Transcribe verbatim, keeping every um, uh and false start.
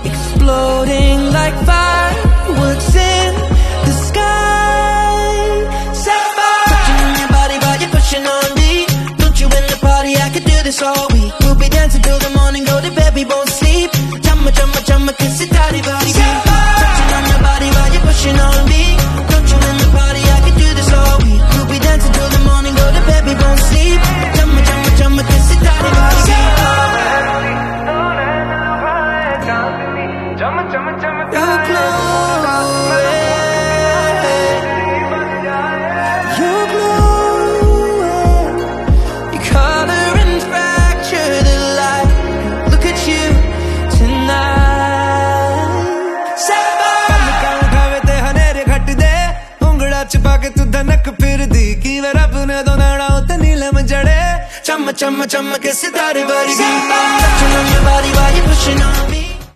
exploding like fireworks in the sky. Sapphire, touching on your body while you're pushing on me. Don't you in the party? I could do this all week. We'll be dancing till the morning, go to bed, we won't sleep. Chumma, chumma, chumma, kiss it, daddy, body. Sapphire, touching on your body while you're pushing on me. Don't you in the party? I could do this all week. We'll be dancing till the morning, go to bed, we won't sleep. Chumma, chumma, chumma, kiss it, daddy, body. You're glowing, you're glowing. Your color and fracture the light. Look at you tonight. Sapphire, खावे ते हनेरे घट दे उंगड़ा छुपा के तू धनक फिर दी की वे रब ने दो नाड़ा उते नीलम जड़े चम चम चम के सितारे वर्गी. touching on your body while you're pushing on me.